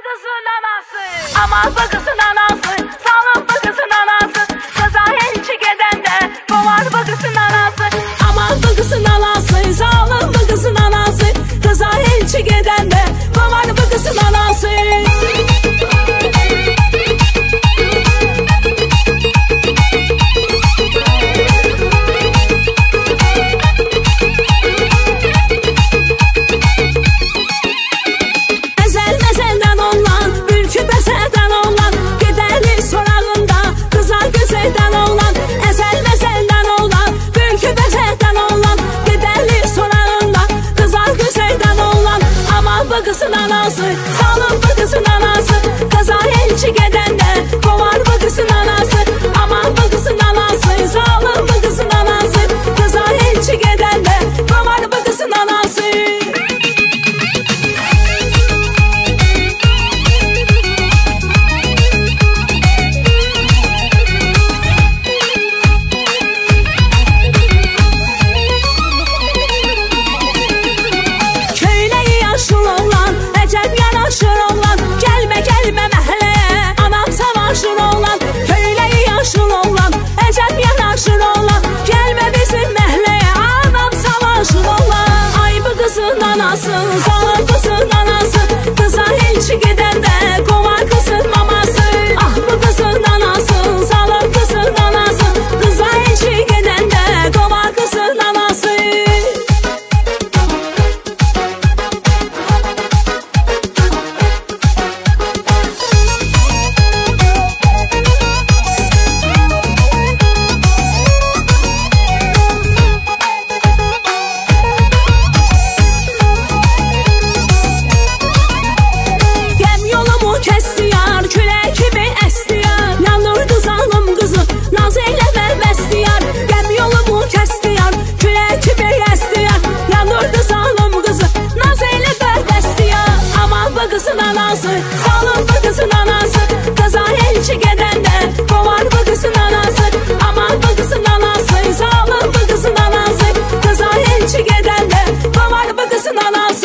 bakısın anası, aman bakısın anası, sağlam bakısın anası, kaza elçi gedende, kovar bakısın anası, aman bakısın anası, sağlam bakısın anası, kaza elçi gedende, kovar bakısın anası. Bakısın anası, sağlam bakısın anası, kaza elçi gedende, kovar bakısın anası, aman bakısın anası, sağlam bakısın anası, kaza elçi gedende, kovar bakısın anası. Anasın, sağlam kızın anası, kıza elçi gedende, kovar kızın maması. Ah bu kızın anası, sağlam kızın anası, kıza elçi gedende, kovar kızın anası. Bakısın anası, sağlam bakısın anası, kaza elçi gedende, kovar bakısın anası, aman bakısın anası, sağlam bakısın anası, kaza elçi gedende, kovar bakısın anası.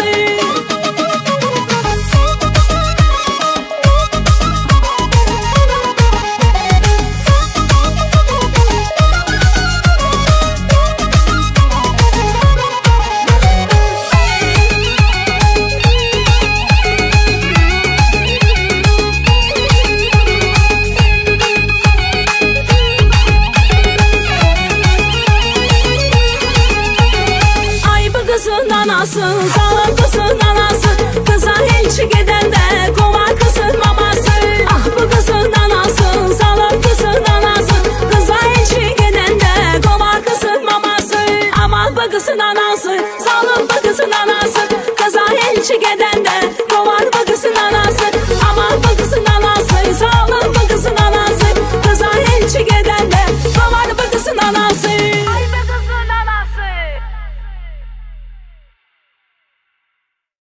Kızın anası, sağlam kızın anası, kıza elçi gedende, kovar kızın maması. Ah bu kızın anası, sağlam kızın anası, kıza elçi gedende, kovar kızın maması. Aman bakısın anası, sağlam bakısın anası, kıza elçi gedende,